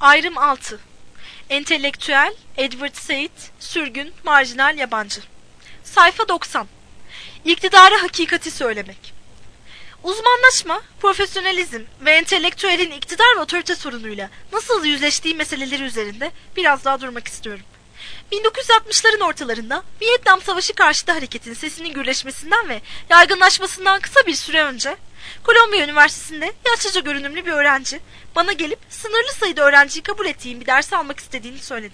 Ayrım 6. Entelektüel, Edward Said, sürgün, marjinal, yabancı. Sayfa 90. İktidara hakikati söylemek. Uzmanlaşma, profesyonalizm ve entelektüelin iktidar ve otorite sorunuyla nasıl yüzleştiği meseleleri üzerinde biraz daha durmak istiyorum. 1960'ların ortalarında Vietnam Savaşı karşıtı hareketin sesinin gürleşmesinden ve yaygınlaşmasından kısa bir süre önce Kolombiya Üniversitesi'nde yaşlıca görünümlü bir öğrenci bana gelip sınırlı sayıda öğrenciyi kabul ettiğim bir dersi almak istediğini söyledi.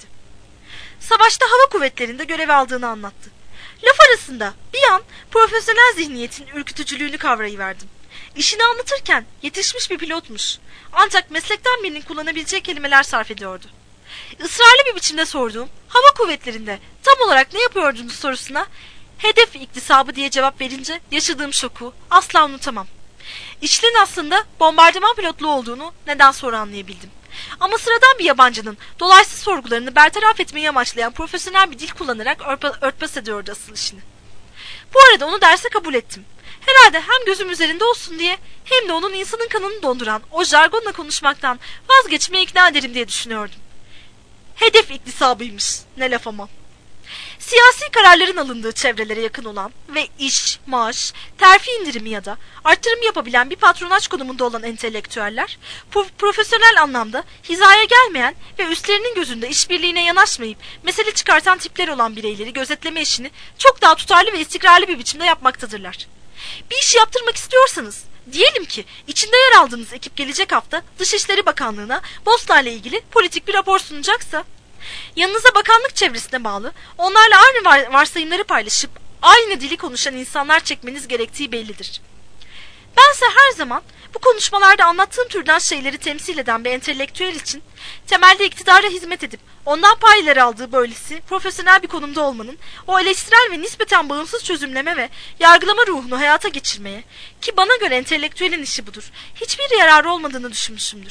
Savaşta hava kuvvetlerinde görev aldığını anlattı. Laf arasında bir an profesyonel zihniyetin ürkütücülüğünü kavrayıverdim. İşini anlatırken yetişmiş bir pilotmuş. Ancak meslekten birinin kullanabileceği kelimeler sarf ediyordu. Israrlı bir biçimde sorduğum hava kuvvetlerinde tam olarak ne yapıyordunuz sorusuna hedef iktisabı diye cevap verince yaşadığım şoku asla unutamam. İşinin aslında bombardıman pilotluğu olduğunu neden sonra anlayabildim. Ama sıradan bir yabancının dolaysız sorgularını bertaraf etmeyi amaçlayan profesyonel bir dil kullanarak örtbas ediyordu asıl işini. Bu arada onu derse kabul ettim. Herhalde hem gözüm üzerinde olsun diye hem de onun insanın kanını donduran o jargonla konuşmaktan vazgeçmeye ikna ederim diye düşünüyordum. Hedef iktisabıymış, ne laf ama. Siyasi kararların alındığı çevrelere yakın olan ve iş, maaş, terfi indirimi ya da artırım yapabilen bir patronaj konumunda olan entelektüeller, profesyonel anlamda hizaya gelmeyen ve üstlerinin gözünde işbirliğine yanaşmayıp mesele çıkartan tipler olan bireyleri gözetleme işini çok daha tutarlı ve istikrarlı bir biçimde yapmaktadırlar. Bir işi yaptırmak istiyorsanız, diyelim ki içinde yer aldığınız ekip gelecek hafta Dışişleri Bakanlığı'na Bosna ile ilgili politik bir rapor sunacaksa, yanınıza bakanlık çevresine bağlı, onlarla aynı varsayımları paylaşıp aynı dili konuşan insanlar çekmeniz gerektiği bellidir. Bense her zaman bu konuşmalarda anlattığım türden şeyleri temsil eden bir entelektüel için temelde iktidara hizmet edip ondan payları aldığı böylesi profesyonel bir konumda olmanın o eleştirel ve nispeten bağımsız çözümleme ve yargılama ruhunu hayata geçirmeye, ki bana göre entelektüelin işi budur, hiçbir yararı olmadığını düşünmüşümdür.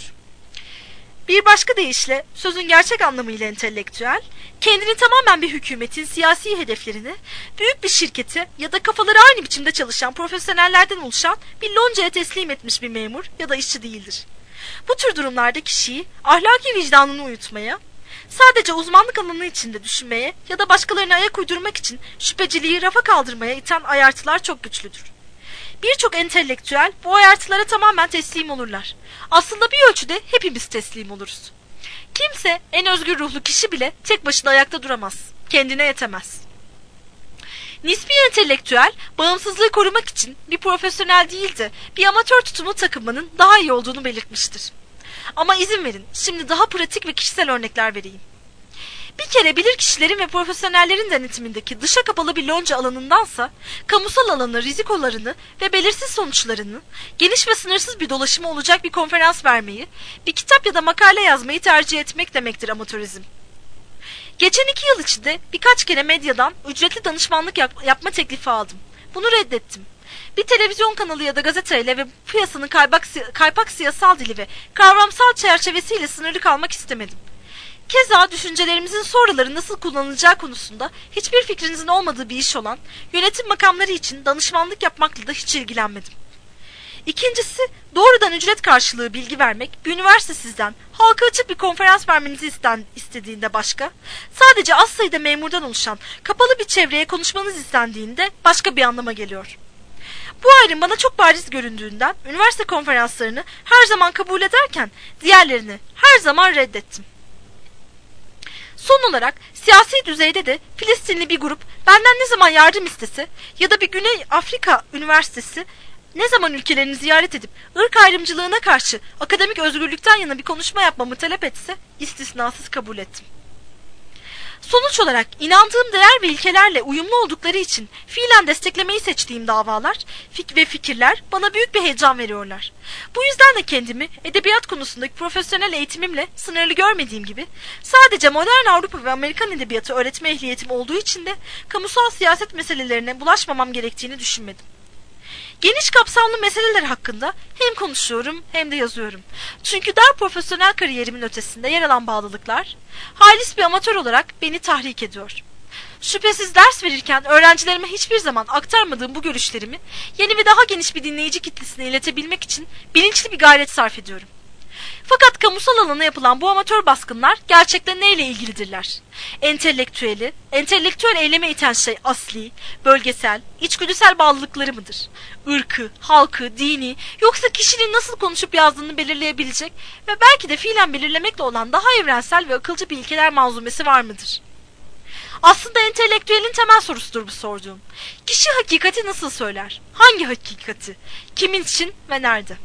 Bir başka deyişle sözün gerçek anlamıyla entelektüel, kendini tamamen bir hükümetin siyasi hedeflerini, büyük bir şirketi ya da kafaları aynı biçimde çalışan profesyonellerden oluşan bir loncaya teslim etmiş bir memur ya da işçi değildir. Bu tür durumlarda kişiyi ahlaki vicdanını uyutmaya, sadece uzmanlık alanı içinde düşünmeye ya da başkalarına ayak uydurmak için şüpheciliği rafa kaldırmaya iten ayartılar çok güçlüdür. Birçok entelektüel bu ayartılara tamamen teslim olurlar. Aslında bir ölçüde hepimiz teslim oluruz. Kimse, en özgür ruhlu kişi bile tek başına ayakta duramaz. Kendine yetemez. Nispi entelektüel, bağımsızlığı korumak için bir profesyonel değil de bir amatör tutumu takınmanın daha iyi olduğunu belirtmiştir. Ama izin verin, şimdi daha pratik ve kişisel örnekler vereyim. Bir kere bilirkişilerin ve profesyonellerin denetimindeki dışa kapalı bir lonca alanındansa, kamusal alanı, rizikolarını ve belirsiz sonuçlarını, geniş ve sınırsız bir dolaşımı olacak bir konferans vermeyi, bir kitap ya da makale yazmayı tercih etmek demektir amatörizm. Geçen 2 yıl içinde birkaç kere medyadan ücretli danışmanlık yapma teklifi aldım. Bunu reddettim. Bir televizyon kanalı ya da gazeteyle ve piyasanın kaypak siyasal dili ve kavramsal çerçevesiyle sınırlı kalmak istemedim. Keza düşüncelerimizin sonraları nasıl kullanılacağı konusunda hiçbir fikrinizin olmadığı bir iş olan yönetim makamları için danışmanlık yapmakla da hiç ilgilenmedim. İkincisi, doğrudan ücret karşılığı bilgi vermek, bir üniversite sizden halka açık bir konferans vermenizi istediğinde başka, sadece az sayıda memurdan oluşan kapalı bir çevreye konuşmanız istendiğinde başka bir anlama geliyor. Bu ayrım bana çok bariz göründüğünden üniversite konferanslarını her zaman kabul ederken diğerlerini her zaman reddettim. Son olarak siyasi düzeyde de Filistinli bir grup benden ne zaman yardım istese ya da bir Güney Afrika Üniversitesi ne zaman ülkelerini ziyaret edip ırk ayrımcılığına karşı akademik özgürlükten yana bir konuşma yapmamı talep etse istisnasız kabul ettim. Sonuç olarak inandığım değer ve ilkelerle uyumlu oldukları için fiilen desteklemeyi seçtiğim davalar ve fikirler bana büyük bir heyecan veriyorlar. Bu yüzden de kendimi edebiyat konusundaki profesyonel eğitimimle sınırlı görmediğim gibi sadece modern Avrupa ve Amerikan edebiyatı öğretme ehliyetim olduğu için de kamusal siyaset meselelerine bulaşmamam gerektiğini düşünmedim. Geniş kapsamlı meseleler hakkında hem konuşuyorum hem de yazıyorum. Çünkü dar profesyonel kariyerimin ötesinde yer alan bağlılıklar, halis bir amatör olarak beni tahrik ediyor. Şüphesiz ders verirken öğrencilerime hiçbir zaman aktarmadığım bu görüşlerimi yeni ve daha geniş bir dinleyici kitlesine iletebilmek için bilinçli bir gayret sarf ediyorum. Fakat kamusal alana yapılan bu amatör baskınlar gerçekten neyle ilgilidirler? Entelektüel eyleme iten şey asli, bölgesel, içgüdüsel bağlılıkları mıdır? Irkı, halkı, dini, yoksa kişinin nasıl konuşup yazdığını belirleyebilecek ve belki de fiilen belirlemekle olan daha evrensel ve akılcı bir ilkeler manzumesi var mıdır? Aslında entelektüelin temel sorusudur bu sorduğum. Kişi hakikati nasıl söyler? Hangi hakikati? Kimin için ve nerede?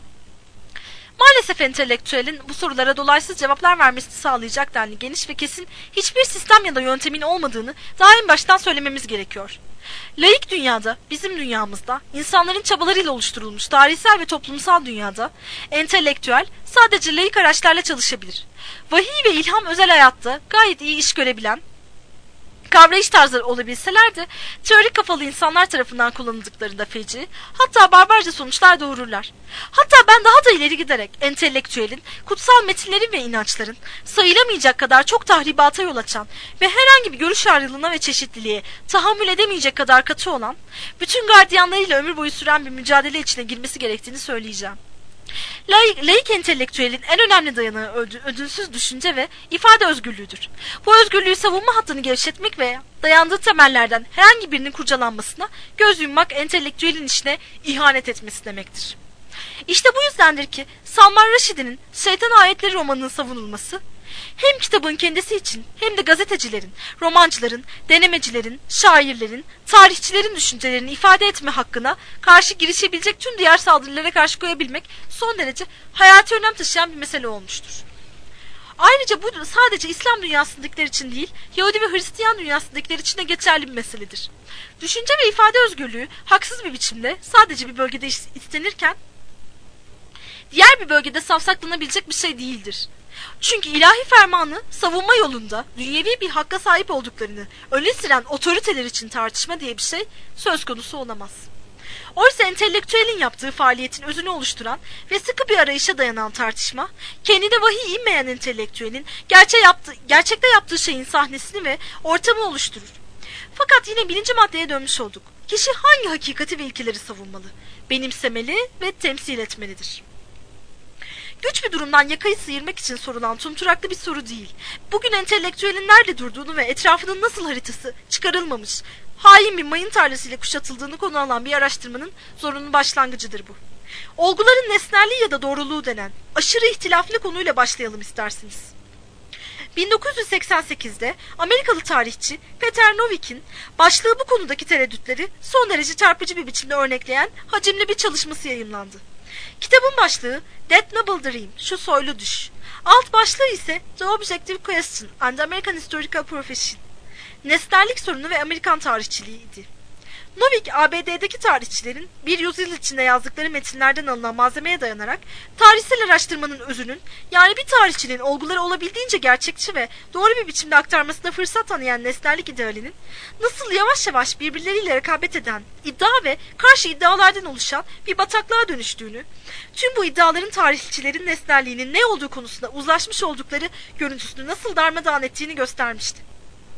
Maalesef entelektüelin bu sorulara dolaysız cevaplar vermesini sağlayacak denli geniş ve kesin hiçbir sistem ya da yöntemin olmadığını daha en baştan söylememiz gerekiyor. Laik dünyada, bizim dünyamızda, insanların çabalarıyla oluşturulmuş tarihsel ve toplumsal dünyada, entelektüel sadece laik araçlarla çalışabilir. Vahiy ve ilham özel hayatta gayet iyi iş görebilen, kavrayış tarzları olabilseler de teorik kafalı insanlar tarafından kullanıldıklarında feci, hatta barbarca sonuçlar doğururlar. Hatta ben daha da ileri giderek entelektüelin, kutsal metinlerin ve inançların sayılamayacak kadar çok tahribata yol açan ve herhangi bir görüş ayrılığına ve çeşitliliğe tahammül edemeyecek kadar katı olan, bütün gardiyanlarıyla ömür boyu süren bir mücadele içine girmesi gerektiğini söyleyeceğim. Laik entelektüelin en önemli dayanağı ödünsüz düşünce ve ifade özgürlüğüdür. Bu özgürlüğü savunma hattını gevşetmek ve dayandığı temellerden herhangi birinin kurcalanmasına göz yummak entelektüelin işine ihanet etmesi demektir. İşte bu yüzdendir ki Salman Rushdie'nin Şeytan Ayetleri romanının savunulması, hem kitabın kendisi için hem de gazetecilerin, romancıların, denemecilerin, şairlerin, tarihçilerin düşüncelerini ifade etme hakkına karşı girişebilecek tüm diğer saldırılara karşı koyabilmek son derece hayati önem taşıyan bir mesele olmuştur. Ayrıca bu sadece İslam dünyasındakiler için değil, Yahudi ve Hristiyan dünyasındakiler için de geçerli bir meseledir. Düşünce ve ifade özgürlüğü haksız bir biçimde sadece bir bölgede istenirken, diğer bir bölgede savsaklanabilecek bir şey değildir. Çünkü ilahi fermanı savunma yolunda dünyevi bir hakka sahip olduklarını öne süren otoriteler için tartışma diye bir şey söz konusu olamaz. Oysa entelektüelin yaptığı faaliyetin özünü oluşturan ve sıkı bir arayışa dayanan tartışma, kendine vahiy inmeyen entelektüelin gerçekte yaptığı şeyin sahnesini ve ortamı oluşturur. Fakat yine birinci maddeye dönmüş olduk. Kişi hangi hakikati ve ilkeleri savunmalı, benimsemeli ve temsil etmelidir? Güç bir durumdan yakayı sıyırmak için sorulan tumturaklı bir soru değil. Bugün entelektüelin nerede durduğunu ve etrafının nasıl haritası çıkarılmamış, hain bir mayın tarlasıyla kuşatıldığını konu alan bir araştırmanın zorunlu başlangıcıdır bu. Olguların nesnelliği ya da doğruluğu denen aşırı ihtilaflı konuyla başlayalım isterseniz. 1988'de Amerikalı tarihçi Peter Novik'in başlığı bu konudaki tereddütleri son derece çarpıcı bir biçimde örnekleyen hacimli bir çalışması yayımlandı. Kitabın başlığı That Noble Dream, şu soylu düş. Alt başlığı ise The Objective Question and American Historical Profession, nesnellik sorunu ve Amerikan tarihçiliği idi. Novik, ABD'deki tarihçilerin bir yüzyıl içinde yazdıkları metinlerden alınan malzemeye dayanarak tarihsel araştırmanın özünün, yani bir tarihçinin olguları olabildiğince gerçekçi ve doğru bir biçimde aktarmasına fırsat tanıyan nesnellik idealinin nasıl yavaş yavaş birbirleriyle rekabet eden iddia ve karşı iddialardan oluşan bir bataklığa dönüştüğünü, tüm bu iddiaların tarihçilerin nesnelliğinin ne olduğu konusunda uzlaşmış oldukları görüntüsünü nasıl darmadağın ettiğini göstermişti.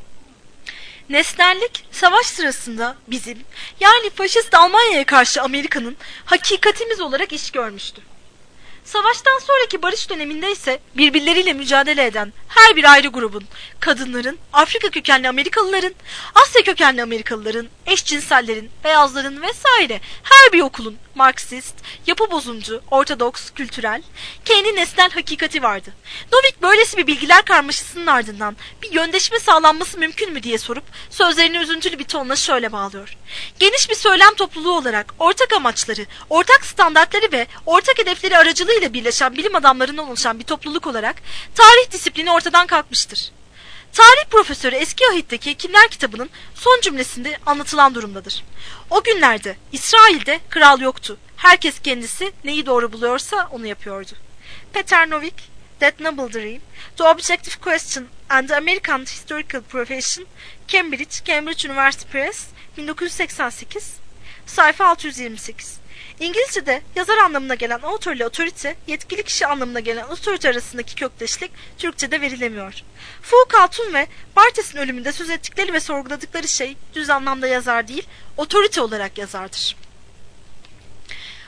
Nesnellik, savaş sırasında bizim, yani faşist Almanya'ya karşı Amerika'nın hakikatimiz olarak iş görmüştü. Savaştan sonraki barış döneminde ise birbirleriyle mücadele eden her bir ayrı grubun, kadınların, Afrika kökenli Amerikalıların, Asya kökenli Amerikalıların, eşcinsellerin, beyazların vesaire her bir okulun Marksist, yapı bozumcu, ortodoks, kültürel, kendi nesnel hakikati vardı. Novik böylesi bir bilgiler karmaşasının ardından bir yöndeşme sağlanması mümkün mü diye sorup sözlerini üzüntülü bir tonla şöyle bağlıyor. Geniş bir söylem topluluğu olarak ortak amaçları, ortak standartları ve ortak hedefleri aracılığıyla birleşen bilim adamlarından oluşan bir topluluk olarak tarih disiplini ortadan kalkmıştır. Tarih profesörü Eski Ahit'teki Hekimler kitabının son cümlesinde anlatılan durumdadır. O günlerde İsrail'de kral yoktu. Herkes kendisi neyi doğru buluyorsa onu yapıyordu. Peter Novik, That Noble Dream, The Objective Question and the American Historical Profession, Cambridge University Press, 1988, sayfa 628. İngilizce'de yazar anlamına gelen author ile otorite, yetkili kişi anlamına gelen otorite arasındaki kökleşlik Türkçe'de verilemiyor. Foucault'un ve Barthes'in ölümünde söz ettikleri ve sorguladıkları şey düz anlamda yazar değil, otorite olarak yazardır.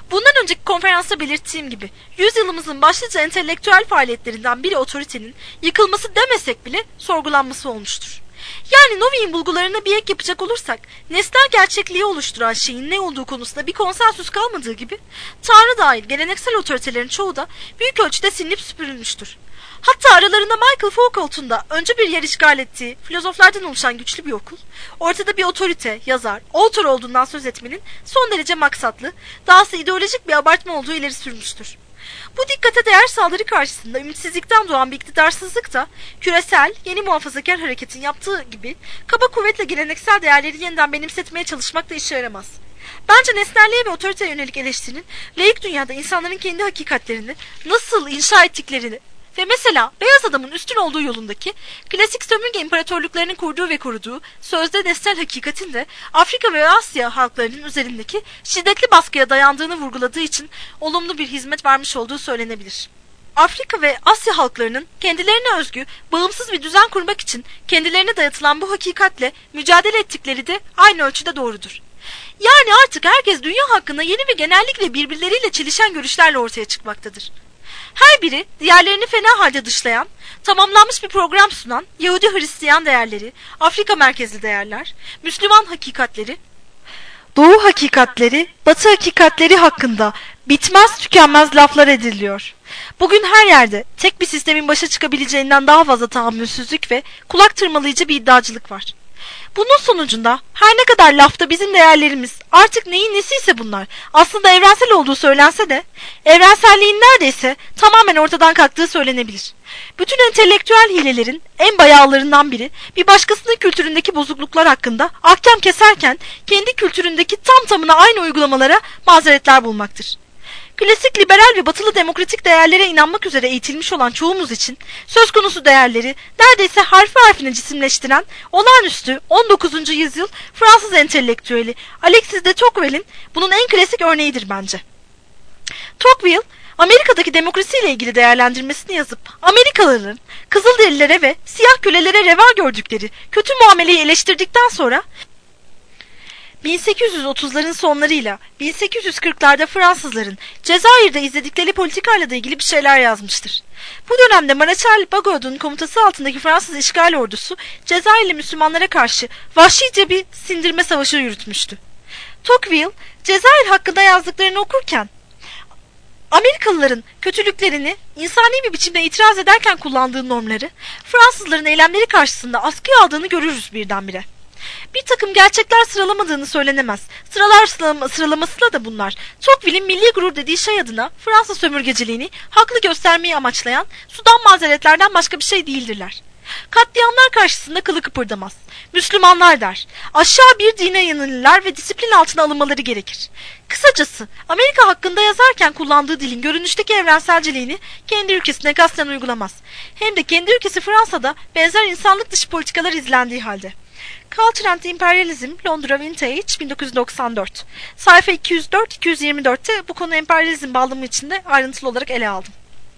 Bundan önceki konferansta belirttiğim gibi, yüzyılımızın başlıca entelektüel faaliyetlerinden biri otoritenin yıkılması demesek bile sorgulanması olmuştur. Yani Novi'nin bulgularına bir ek yapacak olursak, nesnel gerçekliği oluşturan şeyin ne olduğu konusunda bir konsensüs kalmadığı gibi, Tanrı dahil geleneksel otoritelerin çoğu da büyük ölçüde silinip süpürülmüştür. Hatta aralarında Michael Foucault'un da önce bir yer işgal ettiği filozoflardan oluşan güçlü bir okul, ortada bir otorite, yazar, author olduğundan söz etmenin son derece maksatlı, dahası ideolojik bir abartma olduğu ileri sürmüştür. Bu dikkate değer saldırı karşısında ümitsizlikten doğan bir iktidarsızlık da küresel, yeni muhafazakar hareketin yaptığı gibi kaba kuvvetle geleneksel değerleri yeniden benimsetmeye çalışmak da işe yaramaz. Bence nesnelliğe ve otoriteye yönelik eleştirinin laik dünyada insanların kendi hakikatlerini nasıl inşa ettiklerini ve mesela beyaz adamın üstün olduğu yolundaki klasik sömürge imparatorluklarının kurduğu ve koruduğu sözde nesnel hakikatin de Afrika ve Asya halklarının üzerindeki şiddetli baskıya dayandığını vurguladığı için olumlu bir hizmet vermiş olduğu söylenebilir. Afrika ve Asya halklarının kendilerine özgü, bağımsız bir düzen kurmak için kendilerine dayatılan bu hakikatle mücadele ettikleri de aynı ölçüde doğrudur. Yani artık herkes dünya hakkında yeni ve genellikle birbirleriyle çelişen görüşlerle ortaya çıkmaktadır. Her biri diğerlerini fena halde dışlayan, tamamlanmış bir program sunan Yahudi-Hristiyan değerleri, Afrika merkezli değerler, Müslüman hakikatleri, Doğu hakikatleri, Batı hakikatleri hakkında bitmez tükenmez laflar ediliyor. Bugün her yerde tek bir sistemin başa çıkabileceğinden daha fazla tahammülsüzlük ve kulak tırmalayıcı bir iddiacılık var. Bunun sonucunda her ne kadar lafta bizim değerlerimiz artık neyin nesiyse bunlar aslında evrensel olduğu söylense de evrenselliğin neredeyse tamamen ortadan kalktığı söylenebilir. Bütün entelektüel hilelerin en bayağılarından biri bir başkasının kültüründeki bozukluklar hakkında ahkam keserken kendi kültüründeki tam tamına aynı uygulamalara mazeretler bulmaktır. Klasik liberal ve batılı demokratik değerlere inanmak üzere eğitilmiş olan çoğumuz için söz konusu değerleri neredeyse harfi harfine cisimleştiren olağanüstü 19. yüzyıl Fransız entelektüeli Alexis de Tocqueville'in bunun en klasik örneğidir bence. Tocqueville, Amerika'daki demokrasiyle ilgili değerlendirmesini yazıp Amerikalıların Kızılderililere ve siyah kölelere reva gördükleri kötü muameleyi eleştirdikten sonra 1830'ların sonlarıyla 1840'larda Fransızların Cezayir'de izledikleri politikayla da ilgili bir şeyler yazmıştır. Bu dönemde Mareşal Bagod'un komutası altındaki Fransız işgal ordusu Cezayirli Müslümanlara karşı vahşice bir sindirme savaşı yürütmüştü. Tocqueville, Cezayir hakkında yazdıklarını okurken Amerikalıların kötülüklerini insani bir biçimde itiraz ederken kullandığı normları Fransızların eylemleri karşısında askıya aldığını görürüz birdenbire. Bir takım gerçekler sıralamadığını söylenemez. Sıralar sıralamasıyla da bunlar. Tocqueville'in milli gurur dediği şey adına Fransız sömürgeciliğini haklı göstermeyi amaçlayan sudan mazeretlerden başka bir şey değildirler. Katliamlar karşısında kılı kıpırdamaz. Müslümanlar der. Aşağı bir dine yanılırlar ve disiplin altına alınmaları gerekir. Kısacası Amerika hakkında yazarken kullandığı dilin görünüşteki evrenselciliğini kendi ülkesine kasten uygulamaz. Hem de kendi ülkesi Fransa'da benzer insanlık dışı politikalar izlendiği halde. Culture and Imperialism, Londra Vintage, 1994. Sayfa 204-224'te bu konu emperyalizm bağlamı içinde ayrıntılı olarak ele aldım.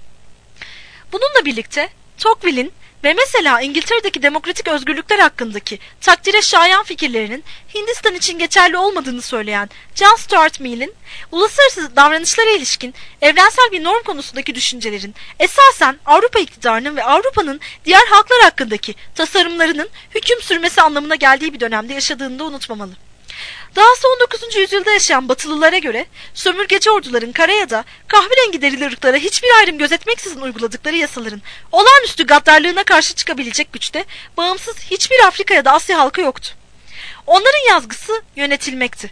Bununla birlikte Tocqueville'in ve mesela İngiltere'deki demokratik özgürlükler hakkındaki takdire şayan fikirlerinin Hindistan için geçerli olmadığını söyleyen John Stuart Mill'in uluslararası davranışlara ilişkin evrensel bir norm konusundaki düşüncelerin esasen Avrupa iktidarının ve Avrupa'nın diğer halklar hakkındaki tasarımlarının hüküm sürmesi anlamına geldiği bir dönemde yaşadığını da unutmamalı. Dahası 19. yüzyılda yaşayan Batılılara göre sömürgeci orduların kara ya da kahverengi derili ırklara hiçbir ayrım gözetmeksizin uyguladıkları yasaların olağanüstü gaddarlığına karşı çıkabilecek güçte bağımsız hiçbir Afrika ya da Asya halkı yoktu. Onların yazgısı yönetilmekti.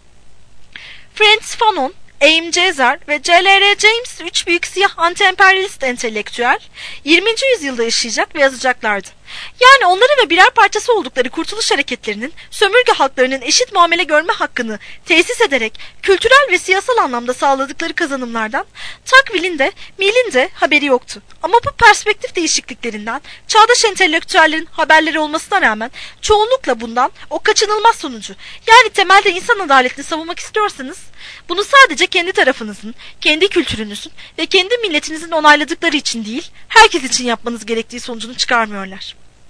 Frantz Fanon, Aim Cezar ve C.L.R. James, üç büyük siyah anti-emperyalist entelektüel 20. yüzyılda yaşayacak ve yazacaklardı. Yani onların ve birer parçası oldukları kurtuluş hareketlerinin sömürge halklarının eşit muamele görme hakkını tesis ederek kültürel ve siyasal anlamda sağladıkları kazanımlardan Tocqueville'in de Mill'in de haberi yoktu. Ama bu perspektif değişikliklerinden çağdaş entelektüellerin haberleri olmasına rağmen çoğunlukla bundan o kaçınılmaz sonucu, yani temelde insan adaletini savunmak istiyorsanız bunu sadece kendi tarafınızın, kendi kültürünüzün ve kendi milletinizin onayladıkları için değil, herkes için yapmanız gerektiği sonucunu çıkarmıyorlar.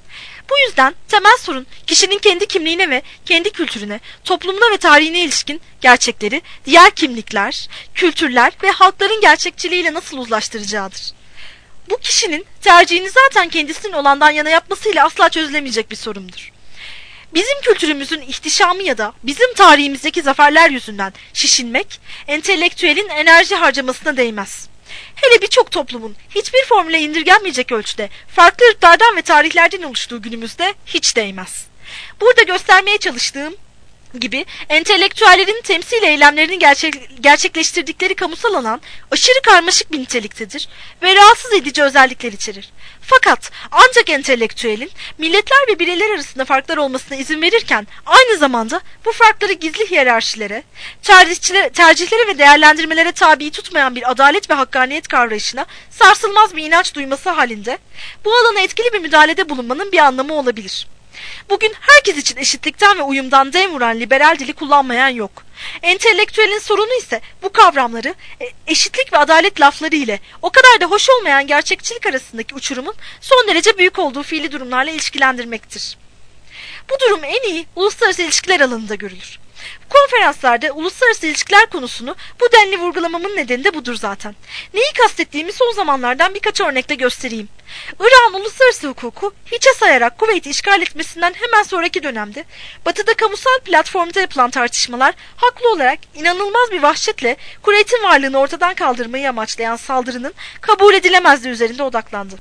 Bu yüzden temel sorun kişinin kendi kimliğine ve kendi kültürüne, toplumuna ve tarihine ilişkin gerçekleri diğer kimlikler, kültürler ve halkların gerçekçiliğiyle nasıl uzlaştıracağıdır. Bu kişinin tercihini zaten kendisinin olandan yana yapmasıyla asla çözülemeyecek bir sorundur. Bizim kültürümüzün ihtişamı ya da bizim tarihimizdeki zaferler yüzünden şişinmek, entelektüelin enerji harcamasına değmez. Hele birçok toplumun hiçbir formüle indirgenmeyecek ölçüde farklı ırklardan ve tarihlerden oluştuğu günümüzde hiç değmez. Burada göstermeye çalıştığım gibi entelektüellerin temsil eylemlerini gerçekleştirdikleri kamusal alan aşırı karmaşık bir niteliktedir ve rahatsız edici özellikler içerir. Fakat ancak entelektüelin milletler ve bireyler arasında farklar olmasına izin verirken aynı zamanda bu farkları gizli hiyerarşilere, tercihlere ve değerlendirmelere tabi tutmayan bir adalet ve hakkaniyet kavrayışına sarsılmaz bir inanç duyması halinde bu alana etkili bir müdahalede bulunmanın bir anlamı olabilir. Bugün herkes için eşitlikten ve uyumdan dem vuran liberal dili kullanmayan yok. Entelektüelin sorunu ise bu kavramları eşitlik ve adalet lafları ile o kadar da hoş olmayan gerçekçilik arasındaki uçurumun son derece büyük olduğu fiili durumlarla ilişkilendirmektir. Bu durum en iyi uluslararası ilişkiler alanında görülür. Konferanslarda uluslararası ilişkiler konusunu bu denli vurgulamamın nedeni de budur zaten. Neyi kastettiğimi son zamanlardan birkaç örnekle göstereyim. Irak'ın uluslararası hukuku hiçe sayarak Kuveyt'i işgal etmesinden hemen sonraki dönemde Batı'da kamusal platformda yapılan tartışmalar haklı olarak inanılmaz bir vahşetle Kuveyt'in varlığını ortadan kaldırmayı amaçlayan saldırının kabul edilemezliği üzerinde odaklandı.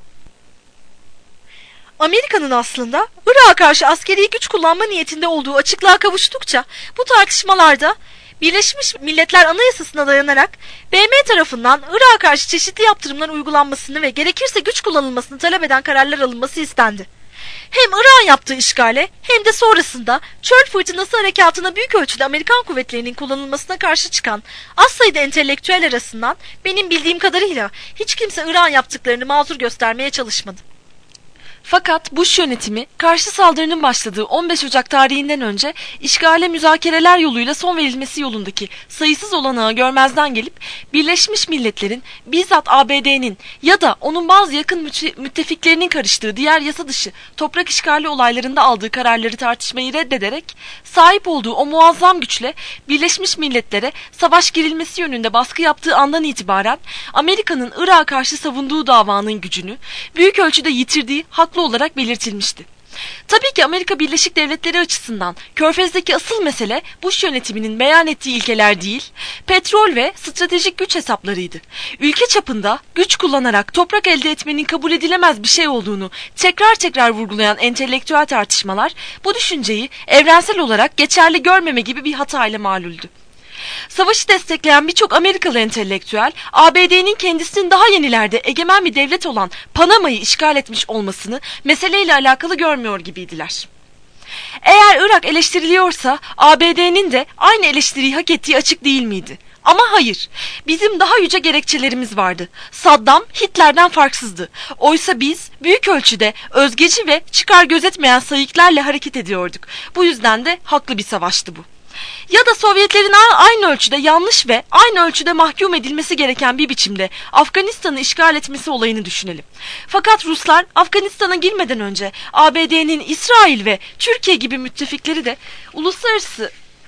Amerika'nın aslında Irak'a karşı askeri güç kullanma niyetinde olduğu açıklığa kavuştukça bu tartışmalarda Birleşmiş Milletler Anayasası'na dayanarak BM tarafından Irak'a karşı çeşitli yaptırımlar uygulanmasını ve gerekirse güç kullanılmasını talep eden kararlar alınması istendi. Hem Irak'ın yaptığı işgale hem de sonrasında Çöl Fırtınası harekatına büyük ölçüde Amerikan kuvvetlerinin kullanılmasına karşı çıkan az sayıda entelektüel arasından benim bildiğim kadarıyla hiç kimse Irak'ın yaptıklarını mazur göstermeye çalışmadı. Fakat Bush yönetimi karşı saldırının başladığı 15 Ocak tarihinden önce işgale müzakereler yoluyla son verilmesi yolundaki sayısız olanağı görmezden gelip Birleşmiş Milletler'in bizzat ABD'nin ya da onun bazı yakın müttefiklerinin karıştığı diğer yasa dışı toprak işgali olaylarında aldığı kararları tartışmayı reddederek sahip olduğu o muazzam güçle Birleşmiş Milletler'e savaş girilmesi yönünde baskı yaptığı andan itibaren Amerika'nın Irak'a karşı savunduğu davanın gücünü büyük ölçüde yitirdiği haklı olarak belirtilmişti. Tabii ki Amerika Birleşik Devletleri açısından Körfez'deki asıl mesele Bush yönetiminin beyan ettiği ilkeler değil, petrol ve stratejik güç hesaplarıydı. Ülke çapında güç kullanarak toprak elde etmenin kabul edilemez bir şey olduğunu tekrar tekrar vurgulayan entelektüel tartışmalar bu düşünceyi evrensel olarak geçerli görmeme gibi bir hatayla maluldü. Savaşı destekleyen birçok Amerikalı entelektüel, ABD'nin kendisinin daha yenilerde egemen bir devlet olan Panama'yı işgal etmiş olmasını meseleyle alakalı görmüyor gibiydiler. Eğer Irak eleştiriliyorsa ABD'nin de aynı eleştiriyi hak ettiği açık değil miydi? Ama hayır, bizim daha yüce gerekçelerimiz vardı. Saddam Hitler'den farksızdı. Oysa biz büyük ölçüde özgeci ve çıkar gözetmeyen sayıklarla hareket ediyorduk. Bu yüzden de haklı bir savaştı bu. Ya da Sovyetlerin aynı ölçüde yanlış ve aynı ölçüde mahkum edilmesi gereken bir biçimde Afganistan'ı işgal etmesi olayını düşünelim. Fakat Ruslar Afganistan'a girmeden önce ABD'nin İsrail ve Türkiye gibi müttefikleri de uluslararası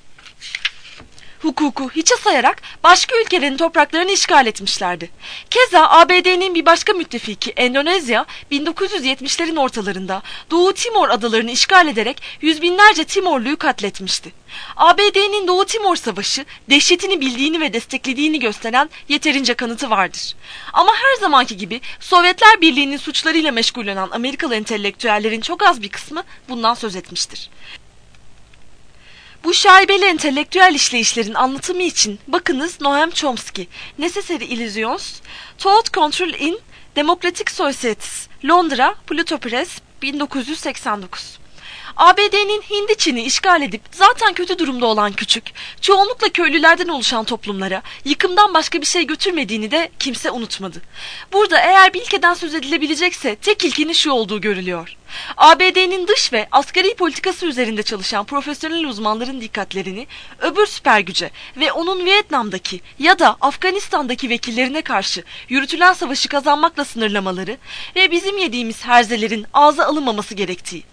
hukuku hiçe sayarak başka ülkelerin topraklarını işgal etmişlerdi. Keza ABD'nin bir başka müttefiki Endonezya 1970'lerin ortalarında Doğu Timor adalarını işgal ederek yüz binlerce Timorluyu katletmişti. ABD'nin Doğu Timor Savaşı dehşetini bildiğini ve desteklediğini gösteren yeterince kanıtı vardır. Ama her zamanki gibi Sovyetler Birliği'nin suçlarıyla meşgul olan Amerikalı entelektüellerin çok az bir kısmı bundan söz etmiştir. Bu şaibeli entelektüel işleyişlerin anlatımı için bakınız Noam Chomsky, Necessary Illusions, Thought Control in Democratic Societies, Londra, Pluto Press, 1989. ABD'nin Hindi Çin'i işgal edip zaten kötü durumda olan küçük, çoğunlukla köylülerden oluşan toplumlara yıkımdan başka bir şey götürmediğini de kimse unutmadı. Burada eğer bir ilkeden söz edilebilecekse tek ilkenin şu olduğu görülüyor. ABD'nin dış ve asgari politikası üzerinde çalışan profesyonel uzmanların dikkatlerini öbür süper güce ve onun Vietnam'daki ya da Afganistan'daki vekillerine karşı yürütülen savaşı kazanmakla sınırlamaları ve bizim yediğimiz herzelerin ağza alınmaması gerektiği.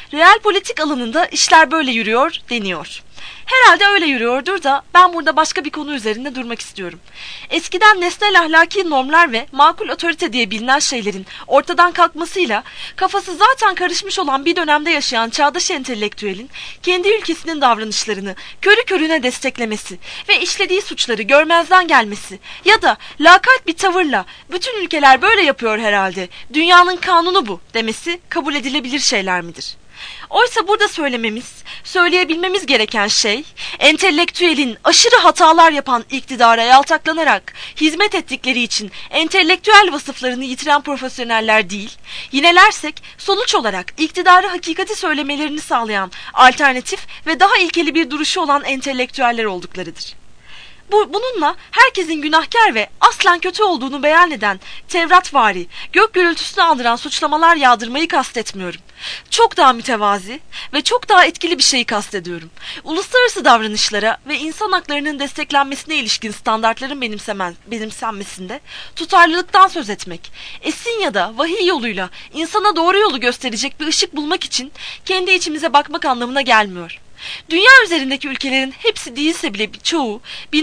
Real politik alanında işler böyle yürüyor deniyor. Herhalde öyle yürüyordur da ben burada başka bir konu üzerinde durmak istiyorum. Eskiden nesnel ahlaki normlar ve makul otorite diye bilinen şeylerin ortadan kalkmasıyla kafası zaten karışmış olan bir dönemde yaşayan çağdaş entelektüelin kendi ülkesinin davranışlarını körü körüne desteklemesi ve işlediği suçları görmezden gelmesi ya da lakayt bir tavırla bütün ülkeler böyle yapıyor herhalde, dünyanın kanunu bu demesi kabul edilebilir şeyler midir? Oysa burada söyleyebilmemiz gereken şey, entelektüelin aşırı hatalar yapan iktidara yaltaklanarak hizmet ettikleri için entelektüel vasıflarını yitiren profesyoneller değil, yinelersek sonuç olarak iktidarı hakikati söylemelerini sağlayan alternatif ve daha ilkeli bir duruşu olan entelektüeller olduklarıdır. Bununla herkesin günahkar ve aslen kötü olduğunu beyan eden Tevratvari, gök gürültüsünü andıran suçlamalar yağdırmayı kastetmiyorum. Çok daha mütevazi ve çok daha etkili bir şeyi kastediyorum. Uluslararası davranışlara ve insan haklarının desteklenmesine ilişkin standartların benimsenmesinde tutarlılıktan söz etmek, esin ya da vahiy yoluyla insana doğru yolu gösterecek bir ışık bulmak için kendi içimize bakmak anlamına gelmiyor. Dünya üzerindeki ülkelerin hepsi değilse bile çoğu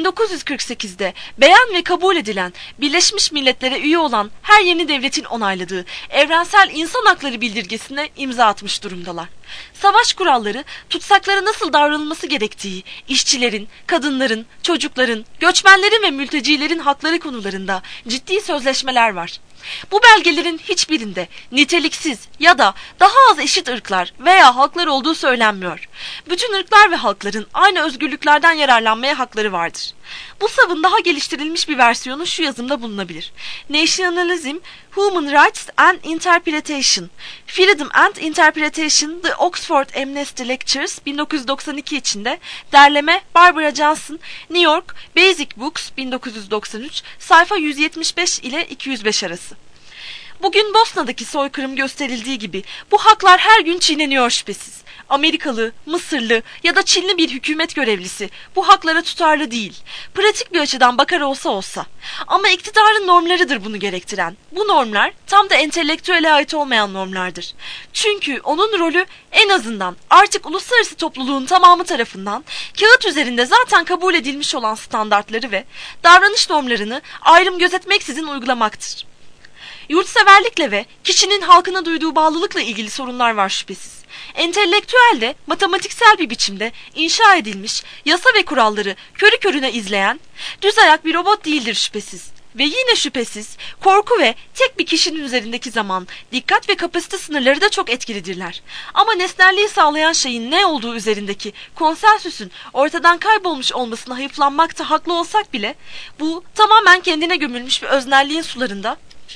1948'de beyan ve kabul edilen Birleşmiş Milletler'e üye olan her yeni devletin onayladığı Evrensel İnsan Hakları Bildirgesi'ne imza atmış durumdalar. Savaş kuralları, tutsaklara nasıl davranılması gerektiği, işçilerin, kadınların, çocukların, göçmenlerin ve mültecilerin hakları konularında ciddi sözleşmeler var. Bu belgelerin hiçbirinde niteliksiz ya da daha az eşit ırklar veya halklar olduğu söylenmiyor. Bütün ırklar ve halkların aynı özgürlüklerden yararlanmaya hakları vardır. Bu savın daha geliştirilmiş bir versiyonu şu yazımda bulunabilir. Nationalism, Human Rights and Interpretation, Freedom and Interpretation, The Oxford Amnesty Lectures 1992 içinde, derleme Barbara Johnson, New York, Basic Books 1993, sayfa 175 ile 205 arası. Bugün Bosna'daki soykırım gösterildiği gibi bu haklar her gün çiğneniyor şüphesiz. Amerikalı, Mısırlı ya da Çinli bir hükümet görevlisi bu haklara tutarlı değil. Pratik bir açıdan bakar olsa. Ama iktidarın normlarıdır bunu gerektiren. Bu normlar tam da entelektüele ait olmayan normlardır. Çünkü onun rolü en azından artık uluslararası topluluğun tamamı tarafından kağıt üzerinde zaten kabul edilmiş olan standartları ve davranış normlarını ayrım gözetmeksizin uygulamaktır. Yurtseverlikle ve kişinin halkına duyduğu bağlılıkla ilgili sorunlar var şüphesiz. Entelektüel de matematiksel bir biçimde inşa edilmiş yasa ve kuralları körü körüne izleyen düz ayak bir robot değildir şüphesiz. Ve yine şüphesiz korku ve tek bir kişinin üzerindeki zaman, dikkat ve kapasite sınırları da çok etkilidirler. Ama nesnelliği sağlayan şeyin ne olduğu üzerindeki konsensüsün ortadan kaybolmuş olmasına hayıflanmakta haklı olsak bile bu tamamen kendine gömülmüş bir öznelliğin sularında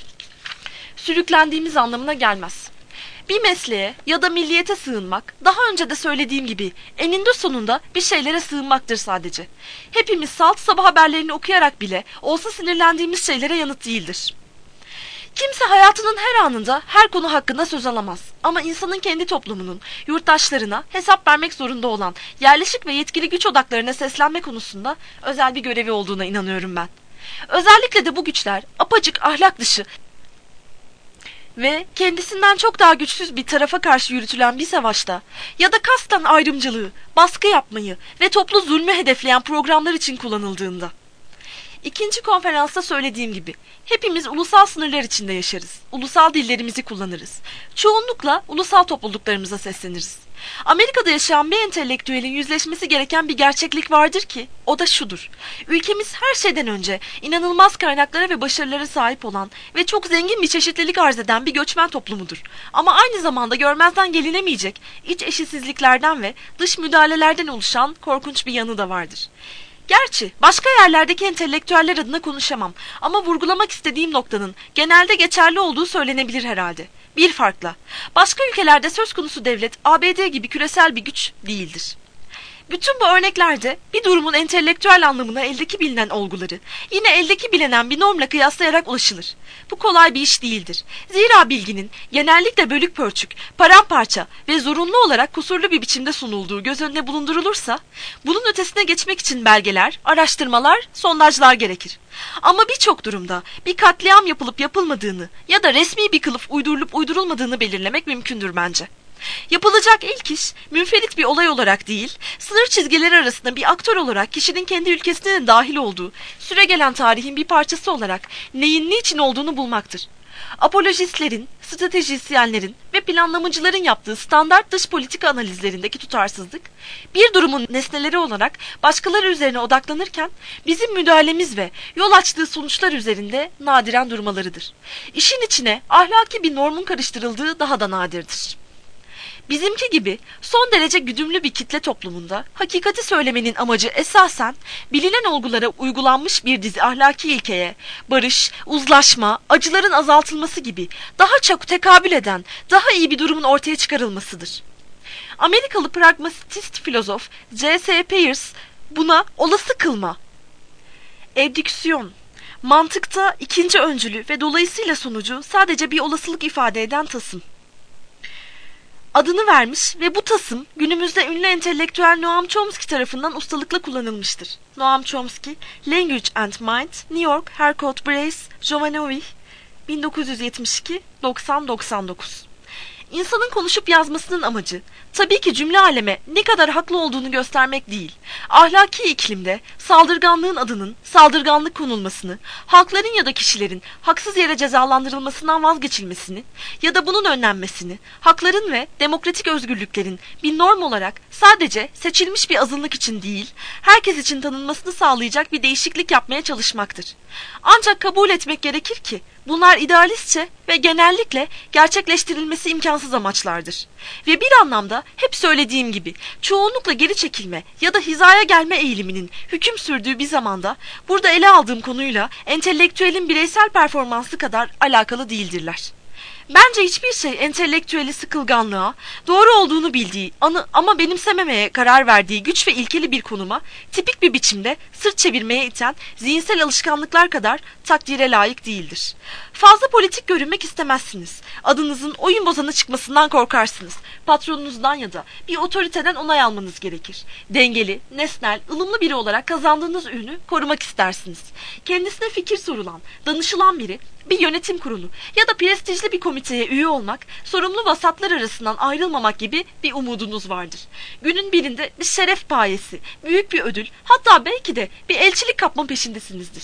sürüklendiğimiz anlamına gelmez. Bir mesleğe ya da milliyete sığınmak, daha önce de söylediğim gibi eninde sonunda bir şeylere sığınmaktır sadece. Hepimiz salt sabah haberlerini okuyarak bile olsa sinirlendiğimiz şeylere yanıt değildir. Kimse hayatının her anında her konu hakkında söz alamaz. Ama insanın kendi toplumunun, yurttaşlarına hesap vermek zorunda olan yerleşik ve yetkili güç odaklarına seslenme konusunda özel bir görevi olduğuna inanıyorum ben. Özellikle de bu güçler apacık ahlak dışı ve kendisinden çok daha güçsüz bir tarafa karşı yürütülen bir savaşta ya da kasten ayrımcılığı, baskı yapmayı ve toplu zulmü hedefleyen programlar için kullanıldığında. İkinci konferansta söylediğim gibi hepimiz ulusal sınırlar içinde yaşarız. Ulusal dillerimizi kullanırız. Çoğunlukla ulusal topluluklarımıza sesleniriz. Amerika'da yaşayan bir entelektüelin yüzleşmesi gereken bir gerçeklik vardır ki o da şudur. Ülkemiz her şeyden önce inanılmaz kaynaklara ve başarılara sahip olan ve çok zengin bir çeşitlilik arz eden bir göçmen toplumudur. Ama aynı zamanda görmezden gelinemeyecek iç eşitsizliklerden ve dış müdahalelerden oluşan korkunç bir yanı da vardır. Gerçi başka yerlerdeki entelektüeller adına konuşamam ama vurgulamak istediğim noktanın genelde geçerli olduğu söylenebilir herhalde. Bir farkla, başka ülkelerde söz konusu devlet ABD gibi küresel bir güç değildir. Bütün bu örneklerde bir durumun entelektüel anlamına eldeki bilinen olguları yine eldeki bilinen bir normla kıyaslayarak ulaşılır. Bu kolay bir iş değildir. Zira bilginin genellikle bölük pörçük, paramparça ve zorunlu olarak kusurlu bir biçimde sunulduğu göz önüne bulundurulursa, bunun ötesine geçmek için belgeler, araştırmalar, sondajlar gerekir. Ama birçok durumda bir katliam yapılıp yapılmadığını ya da resmi bir kılıf uydurulup uydurulmadığını belirlemek mümkündür bence. Yapılacak ilk iş münferit bir olay olarak değil, sınır çizgileri arasında bir aktör olarak kişinin kendi ülkesine de dahil olduğu, süregelen tarihin bir parçası olarak neyin niçin olduğunu bulmaktır. Apolojistlerin, stratejisyenlerin ve planlamacıların yaptığı standart dış politika analizlerindeki tutarsızlık, bir durumun nesneleri olarak başkaları üzerine odaklanırken bizim müdahalemiz ve yol açtığı sonuçlar üzerinde nadiren durmalarıdır. İşin içine ahlaki bir normun karıştırıldığı daha da nadirdir. Bizimki gibi son derece güdümlü bir kitle toplumunda hakikati söylemenin amacı esasen bilinen olgulara uygulanmış bir dizi ahlaki ilkeye, barış, uzlaşma, acıların azaltılması gibi daha çok tekabül eden daha iyi bir durumun ortaya çıkarılmasıdır. Amerikalı pragmatist filozof C.S. Peirce buna olası kılma, ebdüksiyon, mantıkta ikinci öncülü ve dolayısıyla sonucu sadece bir olasılık ifade eden tasım adını vermiş ve bu tasım günümüzde ünlü entelektüel Noam Chomsky tarafından ustalıkla kullanılmıştır. Noam Chomsky, Language and Mind, New York, Harcourt Brace, Jovanovi, 1972-90-99. İnsanın konuşup yazmasının amacı, tabii ki cümle aleme ne kadar haklı olduğunu göstermek değil, ahlaki iklimde saldırganlığın adının saldırganlık konulmasını, halkların ya da kişilerin haksız yere cezalandırılmasından vazgeçilmesini ya da bunun önlenmesini, hakların ve demokratik özgürlüklerin bir norm olarak sadece seçilmiş bir azınlık için değil, herkes için tanınmasını sağlayacak bir değişiklik yapmaya çalışmaktır. Ancak kabul etmek gerekir ki, bunlar idealistçe ve genellikle gerçekleştirilmesi imkansız amaçlardır. Ve bir anlamda hep söylediğim gibi çoğunlukla geri çekilme ya da hizaya gelme eğiliminin hüküm sürdüğü bir zamanda burada ele aldığım konuyla entelektüelin bireysel performansı kadar alakalı değildirler. Bence hiçbir şey entelektüeli sıkılganlığa, doğru olduğunu bildiği ama benimsememeye karar verdiği güç ve ilkeli bir konuma tipik bir biçimde sırt çevirmeye iten zihinsel alışkanlıklar kadar takdire layık değildir. Fazla politik görünmek istemezsiniz. Adınızın oyun bozanı çıkmasından korkarsınız. Patronunuzdan ya da bir otoriteden onay almanız gerekir. Dengeli, nesnel, ılımlı biri olarak kazandığınız ürünü korumak istersiniz. Kendisine fikir sorulan, danışılan biri, bir yönetim kurulu ya da prestijli bir komiteye üye olmak, sorumlu vasatlar arasından ayrılmamak gibi bir umudunuz vardır. Günün birinde bir şeref payesi, büyük bir ödül, hatta belki de bir elçilik kapma peşindesinizdir.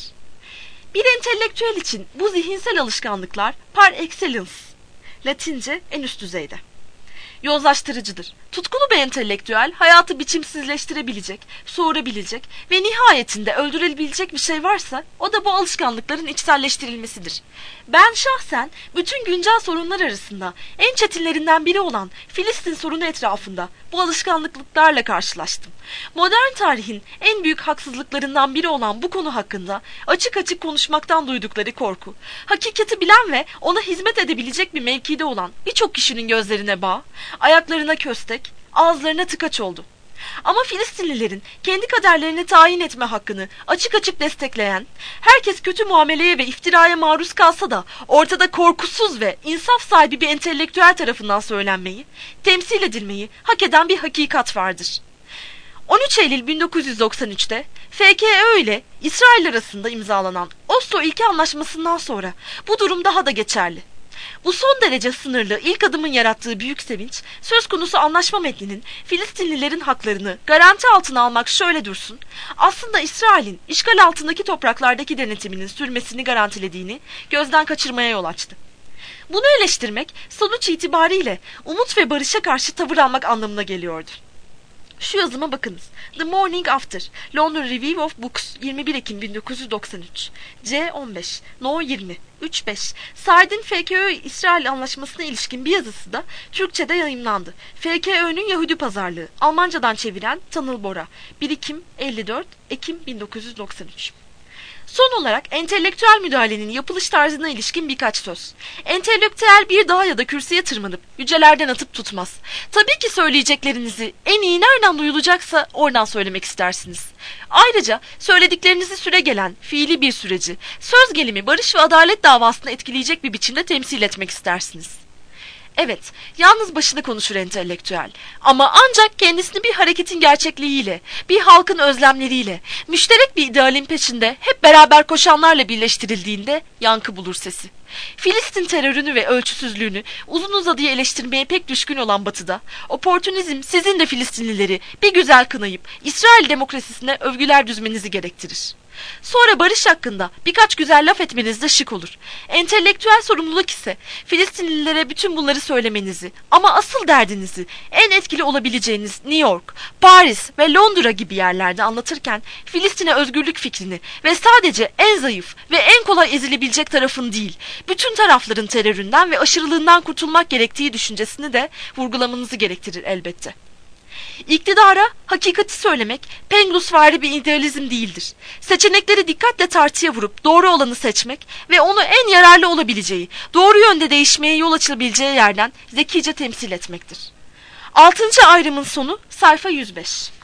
Bir entelektüel için bu zihinsel alışkanlıklar par excellence, Latince en üst düzeyde. Yozlaştırıcıdır. Tutkulu bir entelektüel hayatı biçimsizleştirebilecek, soğurabilecek ve nihayetinde öldürebilecek bir şey varsa o da bu alışkanlıkların içselleştirilmesidir. Ben şahsen bütün güncel sorunlar arasında en çetinlerinden biri olan Filistin sorunu etrafında bu alışkanlıklarla karşılaştım. Modern tarihin en büyük haksızlıklarından biri olan bu konu hakkında açık açık konuşmaktan duydukları korku, hakikati bilen ve ona hizmet edebilecek bir mevkide olan birçok kişinin gözlerine bağ, ayaklarına köstek, ağızlarına tıkaç oldu. Ama Filistinlilerin kendi kaderlerini tayin etme hakkını açık açık destekleyen, herkes kötü muameleye ve iftiraya maruz kalsa da ortada korkusuz ve insaf sahibi bir entelektüel tarafından söylenmeyi, temsil edilmeyi hak eden bir hakikat vardır. 13 Eylül 1993'te FKÖ ile İsrail arasında imzalanan Oslo İlke Anlaşması'ndan sonra bu durum daha da geçerli. Bu son derece sınırlı ilk adımın yarattığı büyük sevinç, söz konusu anlaşma metninin Filistinlilerin haklarını garanti altına almak şöyle dursun, aslında İsrail'in işgal altındaki topraklardaki denetiminin sürmesini garantilediğini gözden kaçırmaya yol açtı. Bunu eleştirmek sonuç itibariyle umut ve barışa karşı tavır almak anlamına geliyordu. Şu yazıma bakınız. The Morning After, London Review of Books, 21 Ekim 1993, C15, No 20, 3-5. Said'in FKÖ-İsrail anlaşmasına ilişkin bir yazısı da Türkçe'de yayımlandı. FKÖ'nün Yahudi pazarlığı, Almancadan çeviren Tanıl Bora, 1 Ekim 54, Ekim 1993. Son olarak entelektüel müdahalenin yapılış tarzına ilişkin birkaç söz. Entelektüel bir dağa ya da kürsüye tırmanıp yücelerden atıp tutmaz. Tabii ki söyleyeceklerinizi en iyi nereden duyulacaksa oradan söylemek istersiniz. Ayrıca söylediklerinizi süregelen, fiili bir süreci, söz gelimi barış ve adalet davasını etkileyecek bir biçimde temsil etmek istersiniz. Evet, yalnız başına konuşur entelektüel. Ama ancak kendisini bir hareketin gerçekliğiyle, bir halkın özlemleriyle, müşterek bir idealin peşinde hep beraber koşanlarla birleştirildiğinde yankı bulur sesi. Filistin terörünü ve ölçüsüzlüğünü uzun uzadıya eleştirmeye pek düşkün olan Batı'da, oportunizm sizin de Filistinlileri bir güzel kınayıp İsrail demokrasisine övgüler düzmenizi gerektirir. Sonra barış hakkında birkaç güzel laf etmeniz de şık olur. Entelektüel sorumluluk ise Filistinlilere bütün bunları söylemenizi, ama asıl derdinizi en etkili olabileceğiniz New York, Paris ve Londra gibi yerlerde anlatırken Filistin'e özgürlük fikrini ve sadece en zayıf ve en kolay ezilebilecek tarafın değil, bütün tarafların teröründen ve aşırılığından kurtulmak gerektiği düşüncesini de vurgulamanızı gerektirir elbette. İktidara hakikati söylemek Penglusvari bir idealizm değildir. Seçenekleri dikkatle tartıya vurup doğru olanı seçmek ve onu en yararlı olabileceği, doğru yönde değişmeye yol açılabileceği yerden zekice temsil etmektir. 6. ayrımın sonu sayfa 105.